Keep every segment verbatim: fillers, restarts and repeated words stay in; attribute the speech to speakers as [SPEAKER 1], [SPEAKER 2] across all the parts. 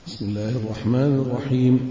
[SPEAKER 1] بسم الله الرحمن الرحيم.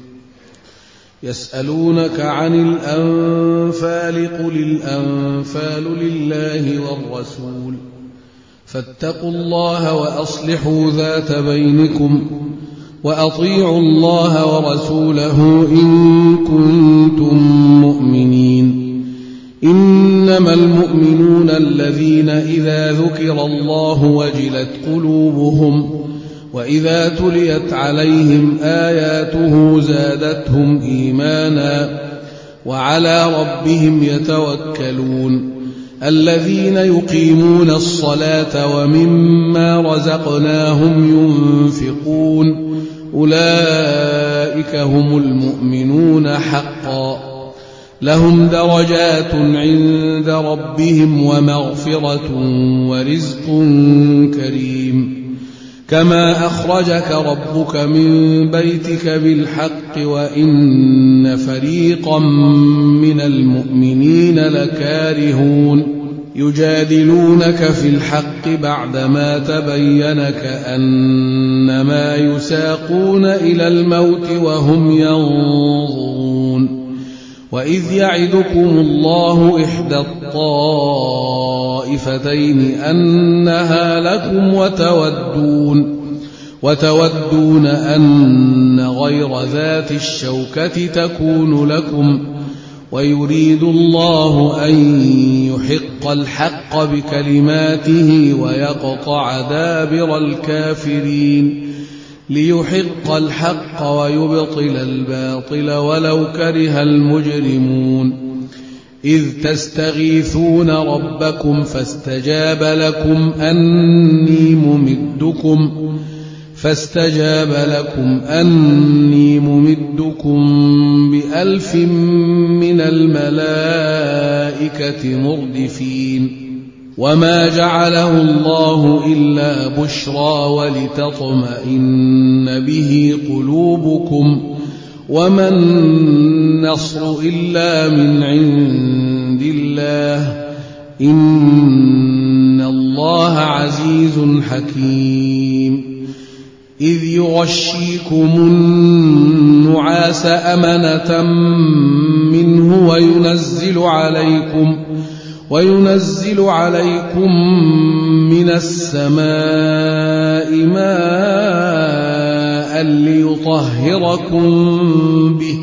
[SPEAKER 1] يسألونك عن الأنفال قل الأنفال لله والرسول فاتقوا الله وأصلحوا ذات بينكم وأطيعوا الله ورسوله إن كنتم مؤمنين. إنما المؤمنون الذين إذا ذكر الله وجلت قلوبهم وإذا تليت عليهم آياته زادتهم إيمانا وعلى ربهم يتوكلون. الذين يقيمون الصلاة ومما رزقناهم ينفقون أولئك هم المؤمنون حقا لهم درجات عند ربهم ومغفرة ورزق كريم. كما أخرجك ربك من بيتك بالحق وإن فريقا من المؤمنين لكارهون يجادلونك في الحق بعدما تبين كأنما يساقون إلى الموت وهم ينظرون. وإذ يعدكم الله إحدى الطائفتين أنها لكم وتودون, وتودون أن غير ذات الشوكة تكون لكم ويريد الله أن يحق الحق بكلماته ويقطع دابر الكافرين ليحق الحق ويبطل الباطل ولو كره المجرمون. إذ تستغيثون ربكم فاستجاب لكم أني ممدكم فاستجاب لكم أني ممدكم بألف من الملائكة مردفين. وما جعله الله إلا بشرى ولتطمئن به قلوبكم وما النصر إلا من عند الله إن الله عزيز حكيم. إذ يغشيكم النعاس أمنة منه وينزل عليكم وينزل عليكم من السماء ماء ليطهركم به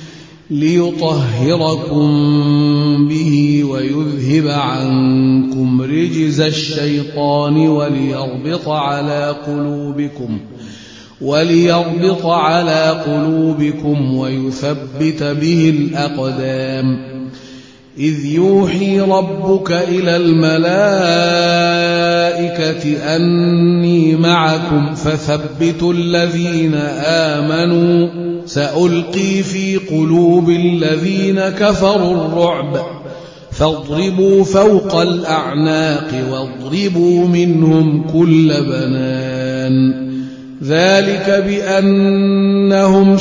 [SPEAKER 1] ليطهركم به ويذهب عنكم رجز الشيطان وليربط على قلوبكم وليربط على قلوبكم ويثبت به الأقدام. إذ يوحي ربك إلى الملائكة أني معكم فثبتوا الذين آمنوا سألقي في قلوب الذين كفروا الرعب فاضربوا فوق الأعناق واضربوا منهم كل بنان. ذلك بأنهم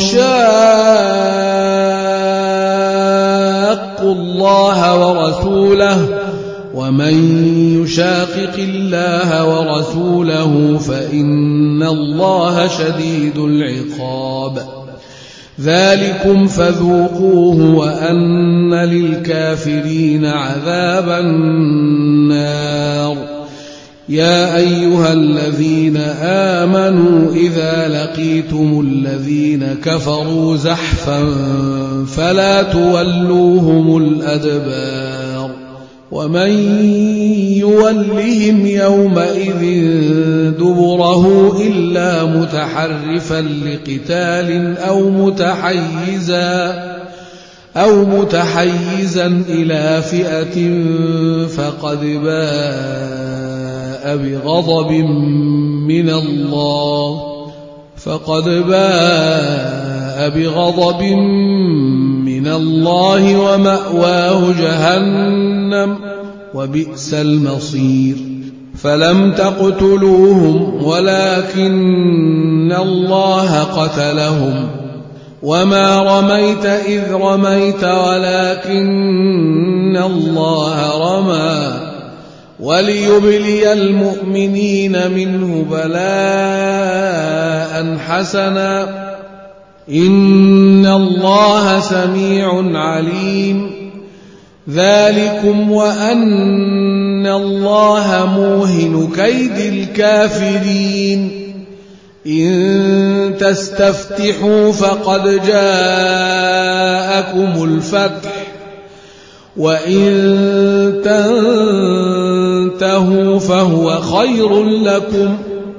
[SPEAKER 1] شاقوا الله ورسوله ومن يشاقق الله ورسوله فإن الله شديد العقاب. ذلكم فذوقوه وأن للكافرين عذاب النار. يا أيها الذين آمنوا إذا لقيتم الذين كفروا زحفا فلا تولوهم الأدبار ومن يولهم يومئذ دبره إلا متحرفا لقتال أو متحيزا أو متحيزا إلى فئة فقد باء بغضب من الله فقد باء بغضب من الله ومأواه جهنم وبئس المصير. فلم تقتلوهم ولكن الله قتلهم وما رميت إذ رميت ولكن الله رمى وليبلي المؤمنين منه بلاء حسنا إن الله سميع عليم ذلكم وأن الله موهن كيد الكافرين إن تستفتحوا فقد جاءكم الفتح وإن تنتهوا فهو خير لكم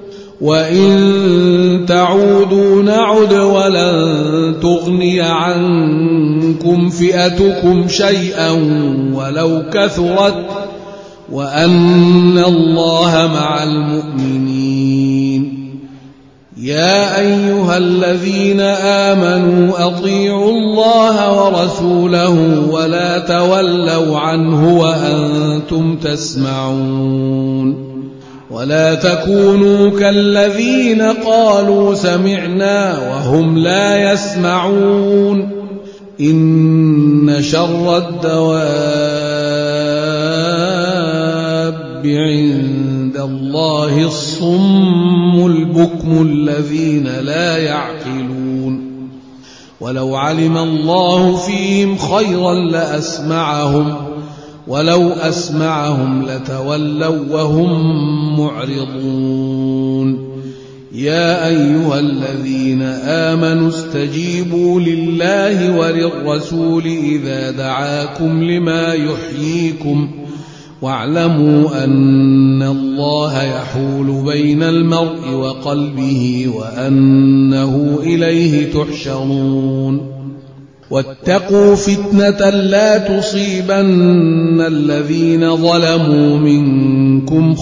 [SPEAKER 1] وإن تعودوا نعد ولن تغني عنكم فئتكم شيئا ولو كثرت وأن الله مع المؤمنين يا أيها الذين آمنوا أطيعوا الله ورسوله ولا تولوا عنه وأنتم تسمعون ولا تكونوا كالذين قالوا سمعنا وهم لا يسمعون إن شر الدواب عند الله الصم البكم الذين لا يعقلون ولو علم الله فيهم خيرا لأسمعهم ولو أسمعهم لتولوا وهم معرضون يا أيها الذين آمنوا استجيبوا لله وللرسول إذا دعاكم لما يحييكم واعلموا أن الله يحول بين المرء وقلبه وأنه إليه تحشرون واتقوا فتنة لا تصيبن الذين ظلموا منكم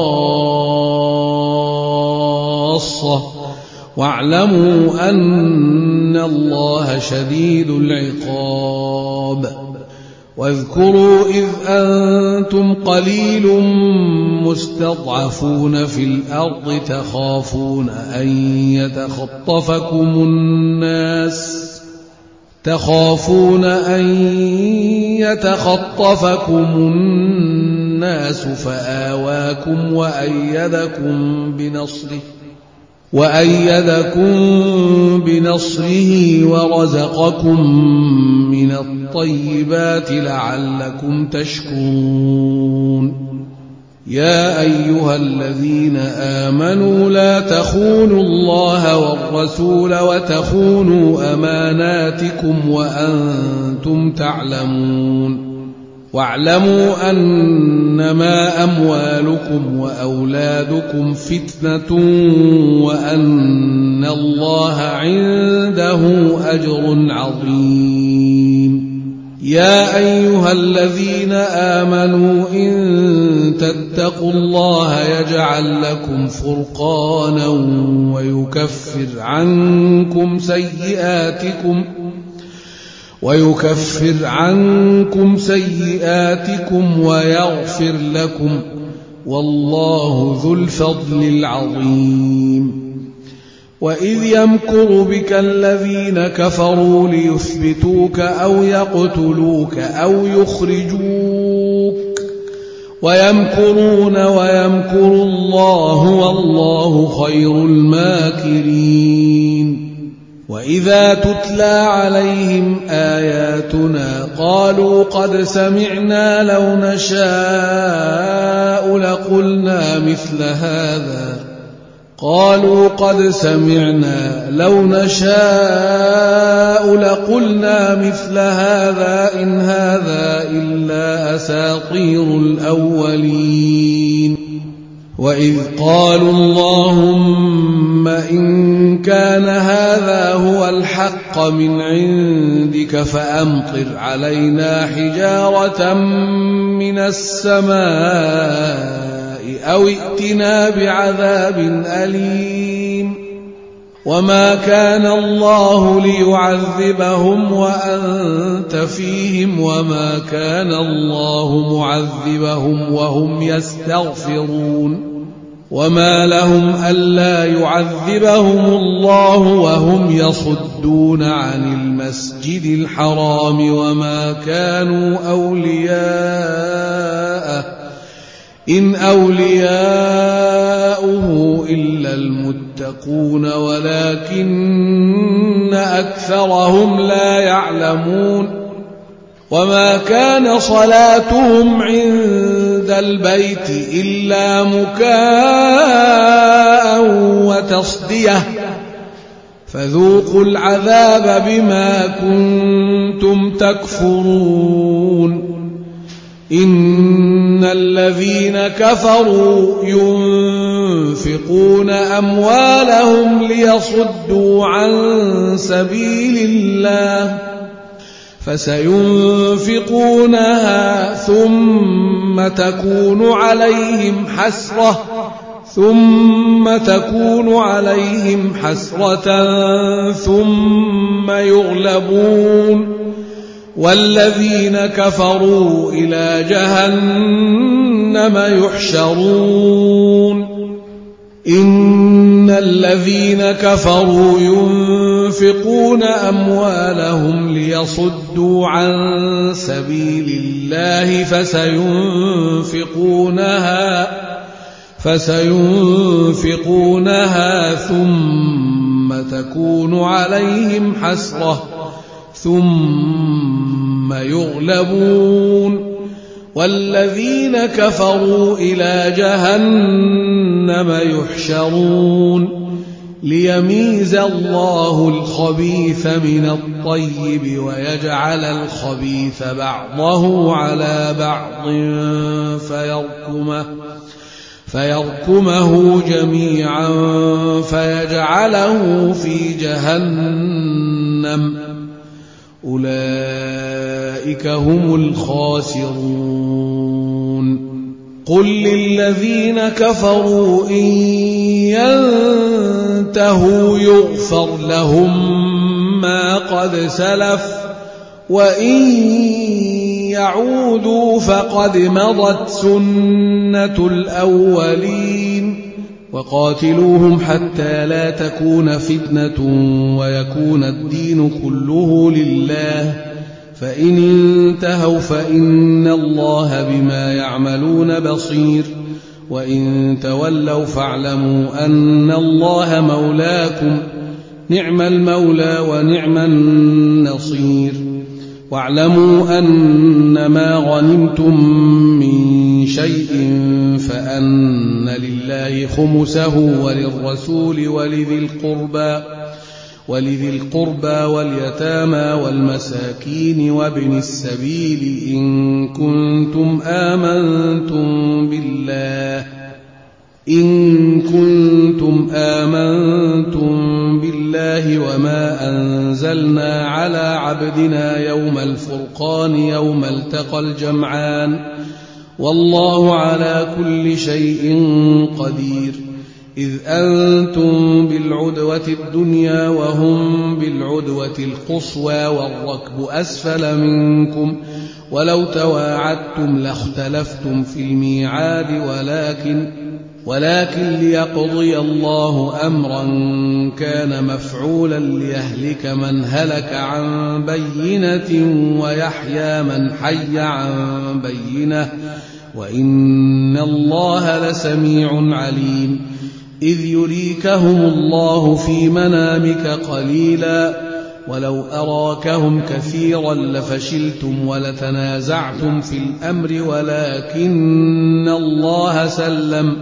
[SPEAKER 1] خاصة واعلموا أن الله شديد العقاب واذكروا إذ أنتم قليل مستضعفون في الأرض تخافون أن يتخطفكم الناس تخافون أن يتخطفكم الناس فآواكم وأيدكم بنصره وأيدكم بنصره ورزقكم من الطيبات لعلكم تشكرون يا أيها الذين آمنوا لا تخونوا الله والرسول وتخونوا أماناتكم وأنتم تعلمون واعلموا أنما أموالكم وأولادكم فتنة وأن الله عنده أجر عظيم يا أيها الذين آمنوا إن تتقوا الله يجعل لكم فرقانا ويكفر عنكم سيئاتكم ويكفر عنكم سيئاتكم ويغفر لكم والله ذو الفضل العظيم وإذ يمكر بك الذين كفروا ليثبتوك أو يقتلوك أو يخرجوك ويمكرون ويمكر الله والله خير الماكرين وإذا تتلى عليهم آياتنا قالوا قد سمعنا لو نشاء لقلنا مثل هذا قالوا قد سمعنا لو نشاء لقلنا مثل هذا إن هذا إلا أساطير الأولين وإذ قالوا اللهم إن كان هذا هو الحق من عندك فأمطر علينا حجارة من السماء أو ائتنا بعذاب أليم وما كان الله ليعذبهم وأنت فيهم وما كان الله معذبهم وهم يستغفرون وما لهم ألا يعذبهم الله وهم يصدون عن المسجد الحرام وما كانوا أولياءه إن أولياؤه إلا المتقون ولكن أكثرهم لا يعلمون وما كان صلاتهم عند البيت إلا مكاء وتصدية فذوقوا العذاب بما كنتم تكفرون إن الذين كفروا ينفقون أموالهم ليصدوا عن سبيل الله فسينفقونها ثم تكون عليهم حسرة ثم تكون عليهم حسرة ثم يغلبون والذين كفروا إلى جهنم يحشرون إن الذين كفروا ينفقون أموالهم ليصدوا عن سبيل الله فسينفقونها فسينفقونها ثم تكون عليهم حسرة ثم يغلبون والذين كفروا إلى جهنم يحشرون ليميز الله الخبيث من الطيب ويجعل الخبيث بعضه على بعض فيركمه فيركمه جميعا فيجعله في جهنم أولئك هم الخاسرون قل للذين كفروا إن ينتهوا يغفر لهم ما قد سلف وإن يعودوا فقد مضت سنة الأولين وقاتلوهم حتى لا تكون فتنة ويكون الدين كله لله فإن انتهوا فإن الله بما يعملون بصير وإن تولوا فاعلموا أن الله مولاكم نعم المولى ونعم النصير واعلموا أن ما غنمتم من شيء فأن لله خمسه وللرسول ولذي القربى ولذي القربى واليتامى والمساكين وابن السبيل إن كنتم آمنتم بالله إن كنتم آمنتم بالله وما أنزلنا على عبدنا يوم الفرقان يوم التقى الجمعان والله على كل شيء قدير إذ أنتم بالعدوة الدنيا وهم بالعدوة القصوى والركب أسفل منكم ولو تواعدتم لاختلفتم في الميعاد ولكن ولكن ليقضي الله أمرا كان مفعولا ليهلك من هلك عن بينة ويحيى من حي عن بينة وإن الله لسميع عليم إذ يريكهم الله في منامك قليلا ولو أراكهم كثيرا لفشلتم ولتنازعتم في الأمر ولكن الله سلم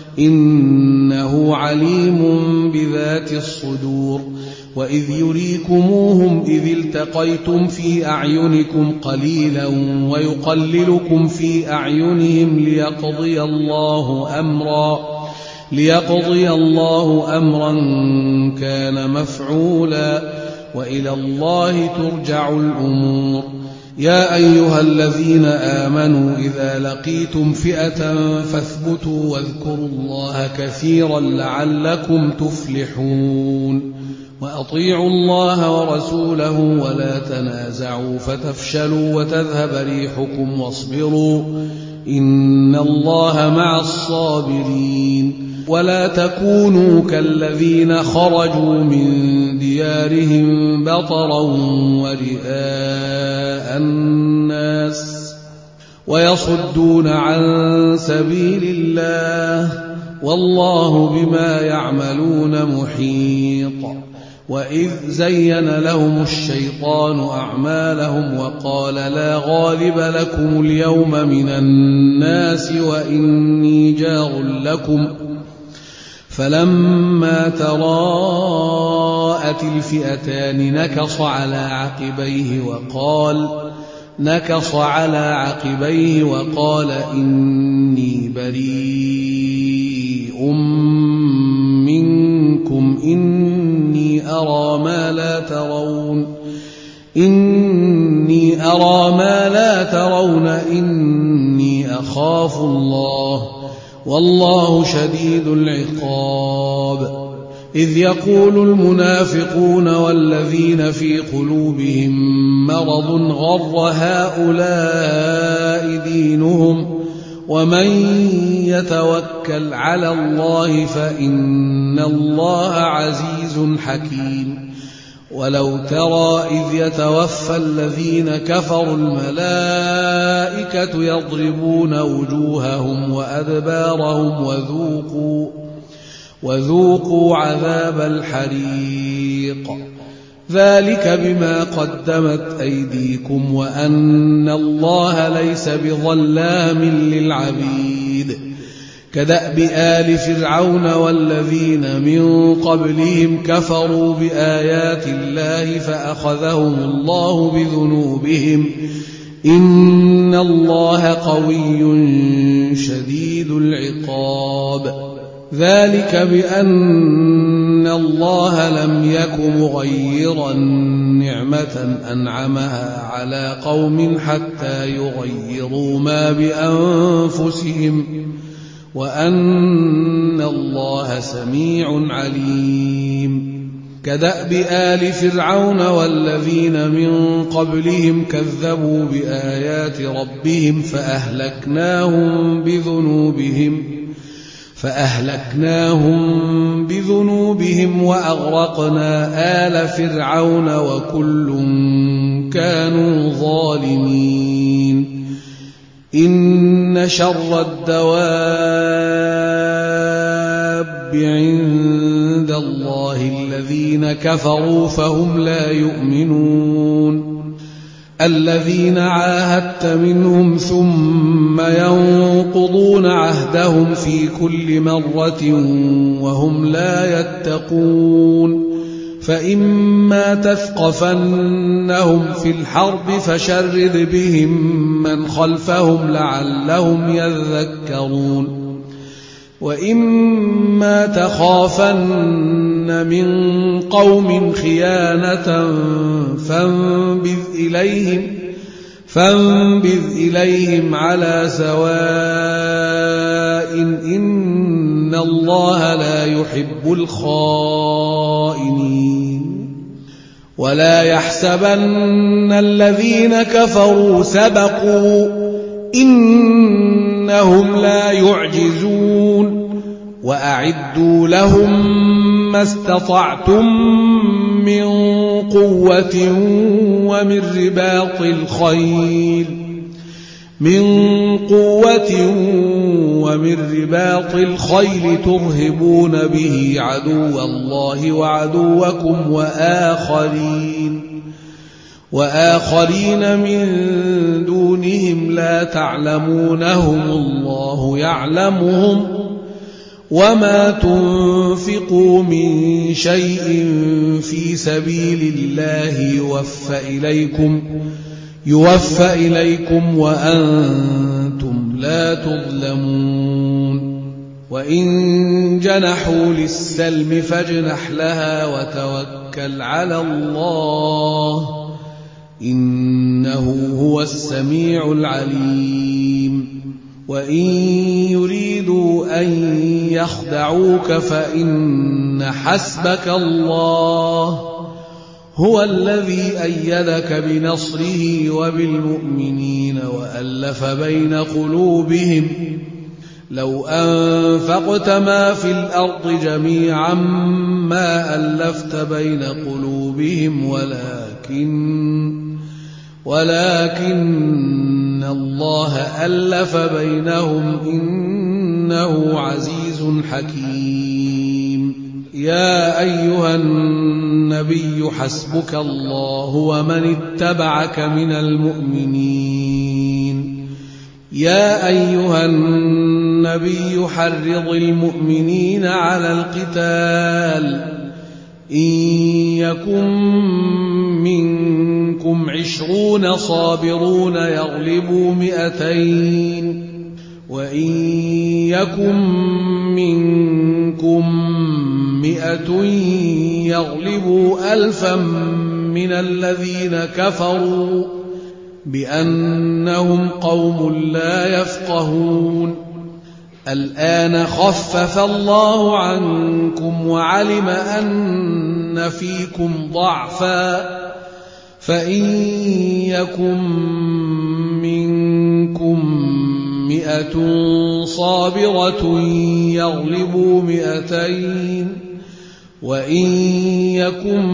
[SPEAKER 1] إنه عليم بذات الصدور وإذ يريكموهم إذ التقيتم في أعينكم قليلا ويقللكم في أعينهم ليقضي الله أمرا ليقضي الله أمرا كان مفعولا وإلى الله ترجع الأمور يا أيها الذين آمنوا إذا لقيتم فئة فاثبتوا واذكروا الله كثيرا لعلكم تفلحون وأطيعوا الله ورسوله ولا تنازعوا فتفشلوا وتذهب ريحكم واصبروا إن الله مع الصابرين ولا تكونوا كالذين خرجوا من ديارهم بطرا ورئاء الناس ويصدون عن سبيل الله والله بما يعملون محيط. وإذ زين لهم الشيطان أعمالهم وقال لا غالب لكم اليوم من الناس وإني جار لكم فلما تراءت الفئتان نكص على عقبيه وقال نكص على عقبيه وقال إني بريء منكم إني أرى ما لا ترون إني أرى ما لا ترون إني أخاف الله والله شديد العقاب. إذ يقول المنافقون والذين في قلوبهم مرض غر هؤلاء دينهم ومن يتوكل على الله فإن الله عزيز حكيم. ولو ترى إذ يتوفى الذين كفروا الملائكة يضربون وجوههم وأدبارهم وذوقوا وذوقوا عذاب الحريق ذلك بما قدمت أيديكم وأن الله ليس بظلام للعبيد. كدأب آل فرعون والذين من قبلهم كفروا بآيات الله فأخذهم الله بذنوبهم إن الله قوي شديد العقاب. ذلك بأن الله لم يك مغيرا نعمة أنعمها على قوم حتى يغيروا ما بأنفسهم وأن الله سميع عليم. كدأب آل فرعون والذين من قبلهم كذبوا بآيات ربهم فأهلكناهم بذنوبهم فأهلكناهم بذنوبهم وأغرقنا آل فرعون وكل كانوا ظالمين. إن شر الدواب عند الله الذين كفروا فهم لا يؤمنون. الذين عاهدت منهم ثم ينقضون عهدهم في كل مرة وهم لا يتقون. فإما تثقفنهم في الحرب فشرد بهم من خلفهم لعلهم يذكرون. وإما تخافن من قوم خيانة فانبذ إليهم فانبذ إليهم على سواء إن الله لا يحب الخائنين. ولا يحسبن الذين كفروا سبقوا إنهم لا يعجزون. وأعدوا لهم ما استطعتم من قوة ومن رباط الخيل من قوة ومن رباط الخيل ترهبون به عدو الله وعدوكم وآخرين وآخرين من دونهم لا تعلمونهم الله يعلمهم وما تنفقوا من شيء في سبيل الله يوفى إليكم يوفى إليكم وأنتم لا تظلمون. وإن جنحوا للسلم فاجنح لها وتوكل على الله إنه هو السميع العليم. وإن يريدوا أن يخدعوك فإن حسبك الله هو الذي أيدك بنصره وبالمؤمنين وألف بين قلوبهم لو أنفقت ما في الأرض جميعا ما ألفت بين قلوبهم ولكن ولكن الله ألف بينهم إنه عزيز حكيم. يا أيها النبي حسبك الله ومن اتبعك من المؤمنين. يا أيها النبي حرض المؤمنين على القتال إن يكن منكم عشرون صابرون يغلبوا مئتين وإن يكن منكم مئة يغلبوا ألفا من الذين كفروا بأنهم قوم لا يفقهون. الآن خفف الله عنكم وعلم أن فيكم ضعفا فإن يكن منكم مئة صابرة يغلبوا مئتين وإن يكن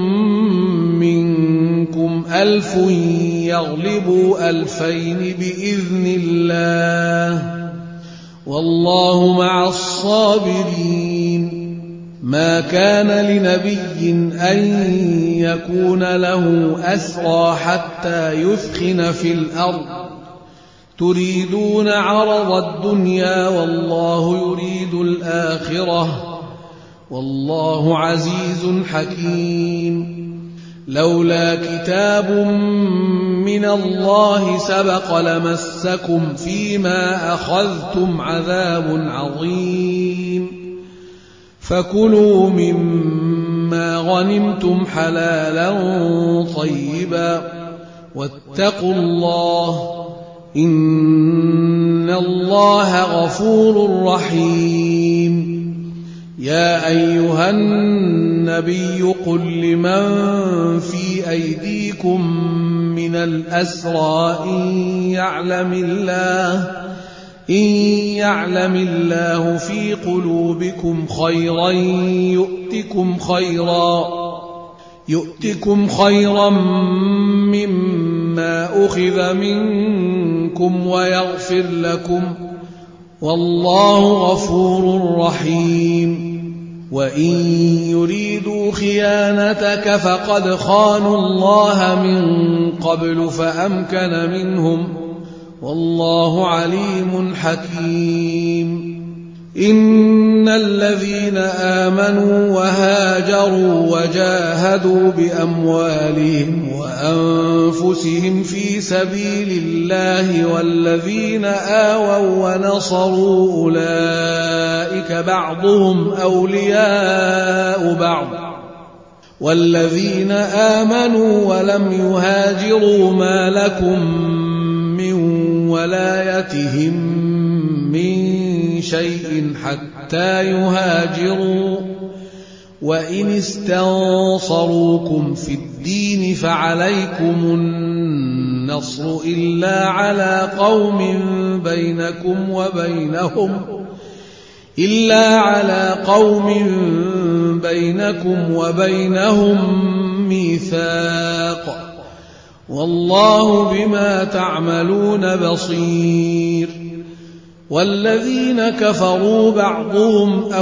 [SPEAKER 1] منكم ألف يغلبوا ألفين بإذن الله والله مع الصابرين. ما كان لنبي أن يكون له أسرى حتى يثخن في الأرض تريدون عرض الدنيا والله يريد الآخرة والله عزيز حكيم. لولا كتاب من الله سبق لمسكم فيما أخذتم عذاب عظيم. فكلوا مما غنمتم حلالا طيبا واتقوا الله إن الله غفور رحيم. يا أيها النبي قل لمن في أيديكم من الأسرى إن يعلم الله إن يعلم الله في قلوبكم خيرا يؤتكم خيرا يؤتكم خيرا مما أخذ منكم ويغفر لكم والله غفور رحيم. وإن يريدوا خيانتك فقد خانوا الله من قبل فأمكن منهم والله عليم حكيم. إن الذين آمنوا وهاجروا وجاهدوا بأموالهم وأنفسهم في سبيل الله والذين آووا ونصروا أولئك بعضهم أولياء بعض والذين آمنوا ولم يهاجروا ما لكم من ولايتهم من شيء حتى يهاجروا وإن استنصروكم في الدين فعليكم النصر إلا على قوم بينكم وبينهم إلا على قوم بينكم وبينهم ميثاق والله بما تعملون بصير. والذين كفروا بعضهم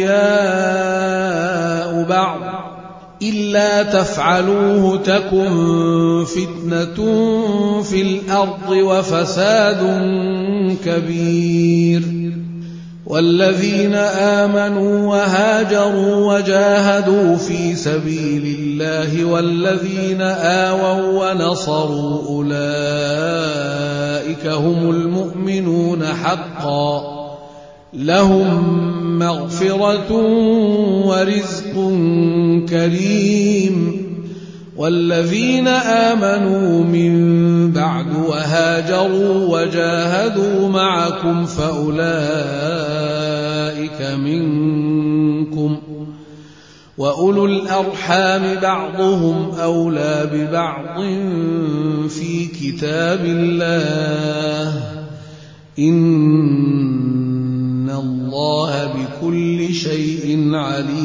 [SPEAKER 1] أولياء بعض إلا تفعلوه تكن فتنة في الأرض وفساد كبير. والذين آمنوا وهاجروا وجاهدوا في سبيل الله والذين آووا ونصروا أولئك هم المؤمنون حقا لهم مغفرة ورزق كريم. والذين آمنوا من بعد وهاجروا وجاهدوا معكم فأولئك منكم وأولو الأرحام بعضهم أولى ببعض في كتاب الله إن الله بكل شيء عليم.